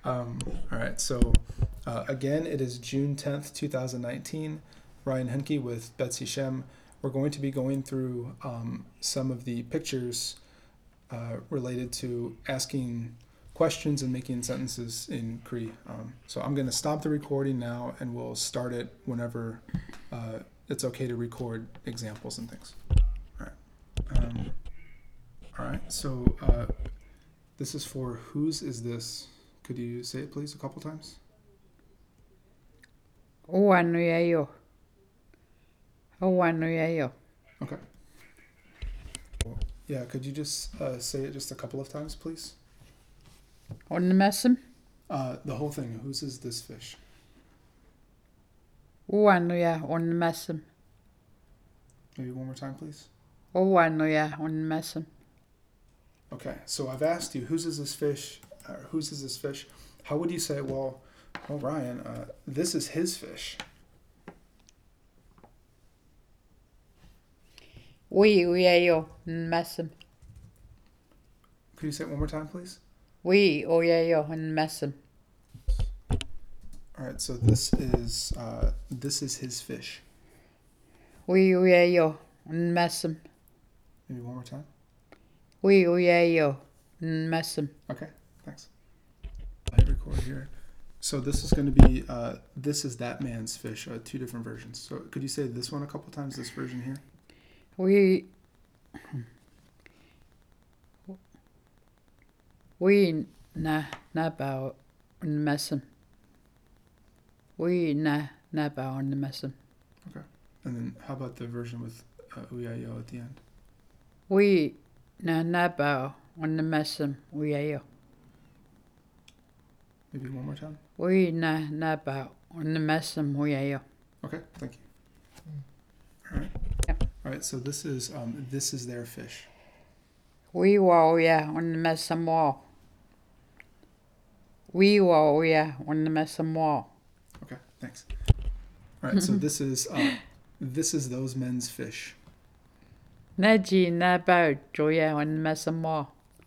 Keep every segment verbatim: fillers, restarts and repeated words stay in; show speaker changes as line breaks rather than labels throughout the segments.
Um, all right, so uh, again, it is June tenth, twenty nineteen. Ryan Henke with Betsy Shem. We're going to be going through um, some of the pictures uh, related to asking questions and making sentences in Cree. Um, so I'm going to stop the recording now and we'll start it whenever uh, it's okay to record examples and things. All right. Um, all right, so uh, this is for whose is this? Could you say it please a couple times?
Uanuyayo. Uanuyayo.
Okay. Yeah, could you just uh, say it just a couple of times, please?
Onnemässim.
Uh, the whole thing. Whose is this fish?
Uanuya onnemässim.
Maybe one more time, please.
Uanuya onnemässim.
Okay, so I've asked you, whose is this fish? Or whose is this fish? How would you say, well, well Ryan, uh, this is his fish?
Uiuyayo onnemässim.
Could you say it one more time, please?
Uiuyayo onnemässim.
All right, so this is uh, this is his fish.
Uiuyayo onnemässim.
Maybe one more time.
Uiuyayo onnemässim.
Okay, thanks. I hit record here. So this is going to be uh, this is that man's fish. Uh, two different versions. So could you say this one a couple times? This version here.
We we na naba onnemässim. We na naba onnemässim.
Okay. And then how about the version with uh, uyayo at the end?
We na naba onnemässim uyayo.
Maybe one more time.
We na naba onnemässim uyayo.
Okay, thank you. All right.
Yep.
All right. So this is um, this is their fish.
We wauya onnemässim wa. We wauya onnemässim wa.
Okay, thanks. All right. So this is uh, this is those men's fish.
Naji naba joya onnemässim wa.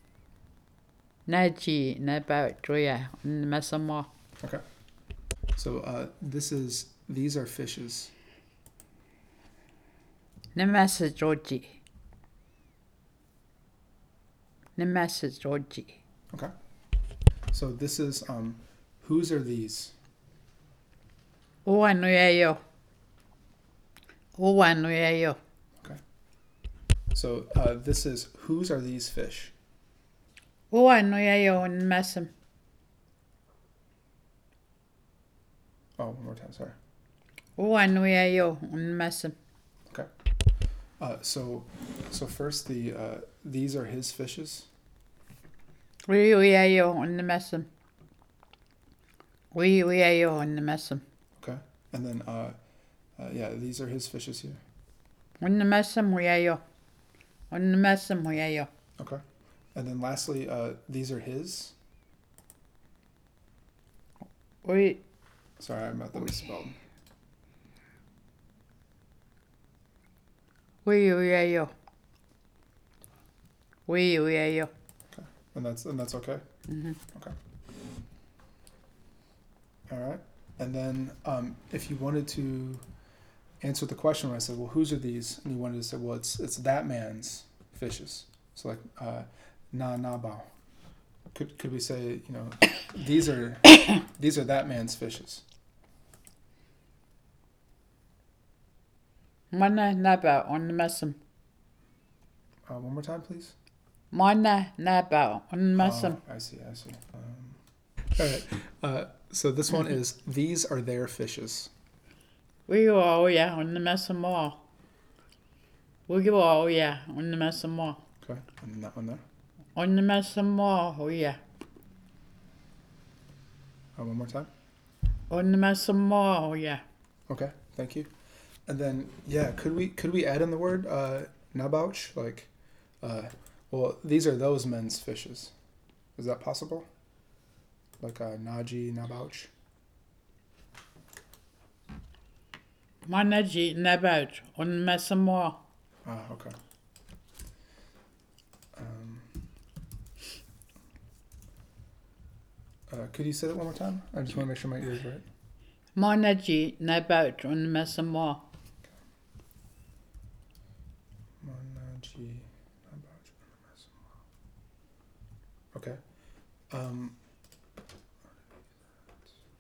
Naji naba joya onnemässim wa.
Okay. So uh, this is these are fishes.
Nemasa Georgie. Nemasa Georgie.
Okay. So this is um, whose are these?
Uanuyayo. Uanuyayo.
Okay. So uh, this is whose are these fish?
Uanuyayo onnemässim.
Oh, one more time. Sorry.
Uanuyayo onnemässim.
Okay. Uh, so, so first the uh, these are his fishes.
Uiuyayo onnemässim. Uiuyayo onnemässim.
Okay. And then uh, uh, yeah, these are his fishes here.
Onnemässim uyayo. Onnemässim uyayo.
Okay. And then lastly, uh, these are his.
Ui.
Sorry, I'm about to misspelled.
Uiuyayo. Uiuyayo.
Okay. And that's and that's okay.
Mm-hmm.
Okay. All right. And then um, if you wanted to answer the question when I said, well, whose are these? And you wanted to say, well, it's it's that man's fishes. So like uh, na na bao. Could could we say, you know, these are these are that man's fishes?
Mana naba onnemässim.
Uh, one more time, please.
Mana naba onnemässim.
Oh, I see, I see. Um, all right. Uh, so this one is, these are their fishes.
Uiuya onnemässim wa. Uiuya onnemässim wa.
Okay. And then that one there.
Onnemässim wa uya.
Uh, one more time.
Onnemässim wa uya.
Okay. Thank you. And then, yeah, could we could we add in the word uh, nabouch? Like, uh, well, these are those men's fishes. Is that possible? Like uh, naji, nabouch?
Manaji nabouch onnemässim wa.
Ah, okay. Um, Uh, could you say that one more time? I just want to make sure my ears right.
Manaji nabout on masamor.
Manaji. Okay. Um,